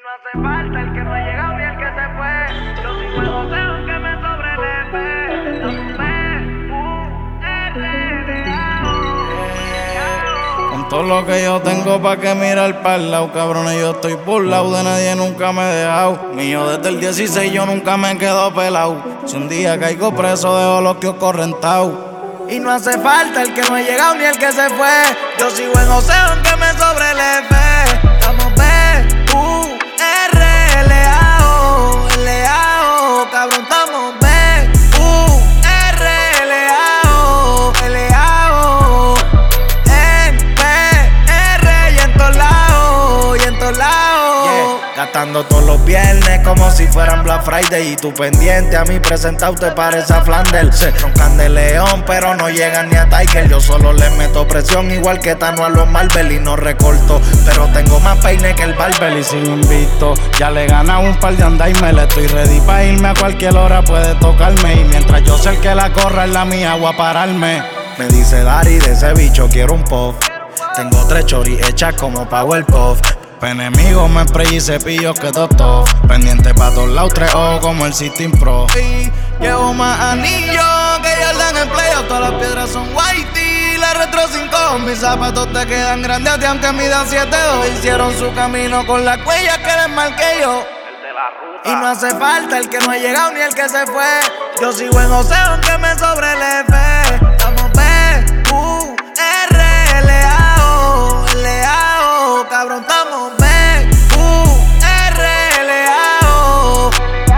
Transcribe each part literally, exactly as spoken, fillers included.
no hace falta el que no ha llegado ni el que se fue. Yo sigo en José aunque me sobrelepe. Con todo lo que yo tengo pa' que mirar pa'l lado, cabrones, yo estoy burlao, de nadie nunca me he dejado. Mío desde el dieciséis yo nunca me quedo pelado. Si un día caigo preso dejo los que correntao. Y no hace falta el que no ha llegado ni el que se fue. Yo sigo en José aunque me sobrelepe. Estamos B, U, R, L, A, O, L, A, O, cabrón, estamos B, U, R, L, A, O, L, A, O, en P R y en todos lados, y en todos lados. Yeah. Gastando todos los viernes como si fueran Black Friday. Y tú pendiente a mí presentado te parece a Flanders. Se roncan de León pero no llegan ni a Tiger. Yo solo le meto presión igual que Tano a los Marvel. Y no recorto, pero tengo más peine que el barber. Y sigo invicto, ya le gana un par de andaime. Le estoy ready pa' irme a cualquier hora, puede tocarme. Y mientras yo sé el que la corra es la mía, voy a pararme. Me dice Dari, de ese bicho quiero un puff. Tengo tres choris hechas como Powerpuff. Pa' enemigos me spray y cepillo que todo. Pendiente pa' todos lados, tres ojos como el System Pro. Y llevo más anillos que Jordan en playoff. Todas las piedras son whitey, la retro cinco. Mis zapatos te quedan grandes a ti aunque midan siete dos. Hicieron su camino con las huellas que les marqué yo. Y no hace falta el que no ha llegado ni el que se fue. Yo sigo en José aunque me sobrelepe. Estamos B, U, R, L, A, O, L, A, O, cabrón, estamos B, U, R, L, A, O,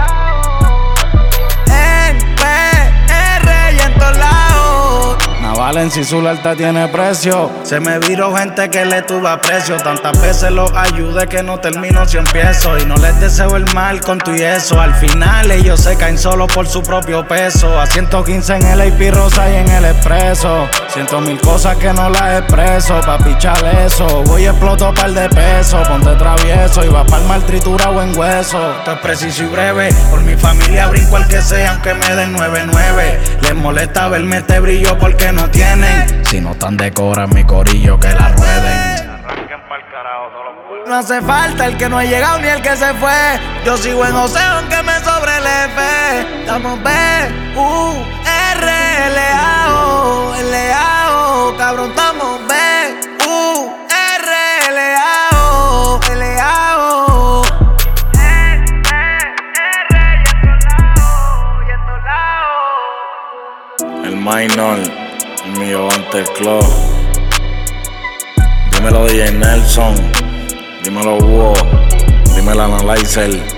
en P R y en todos lados. Naval en si su lealtad tiene precio. Se me viró gente que le tuve aprecio. Tantas veces los ayudé que no termino si empiezo. Y no les deseo el mal con tu y eso. Al final ellos se caen solo por su propio peso. A ciento quince en el A P Rosa y en el Expreso. Ciento mil cosas que no las expreso. Pa' pichar eso, voy a explotar par de pesos. Ponte travieso y va pa'l mal triturado en hueso. Esto es preciso y breve. Por mi familia brinco al que sea aunque me den nueve nueve. Les molesta verme este brillo porque no tienen. Si no están de cora mi corillo que la rueden. No hace falta el que no ha llegado ni el que se fue. Yo sigo en José aunque me sobrelepe. Estamos B, U, R, L, A, O, L, A, O, cabrón, estamos B, U, R, L, A, O, L, A, O, en P R y en todos lados, y en todos lados. El minor, el mío ante el club. Dímelo D J Nelson, dímelo Hugo, dímelo Analyzer.